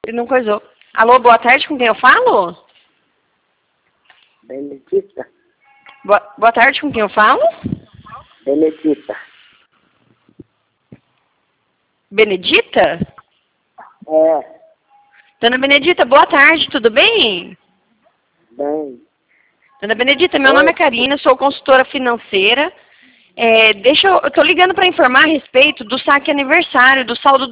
Ele não coisou. Alô, boa tarde, com quem eu falo? Benedita. Boa tarde, com quem eu falo? Benedita. Benedita? É, Dona Benedita, boa tarde, tudo bem? bem. Dona Benedita, meu nome é Karina, sou consultora financeira. Eu tô ligando para informar a respeito do saque aniversário, do saldo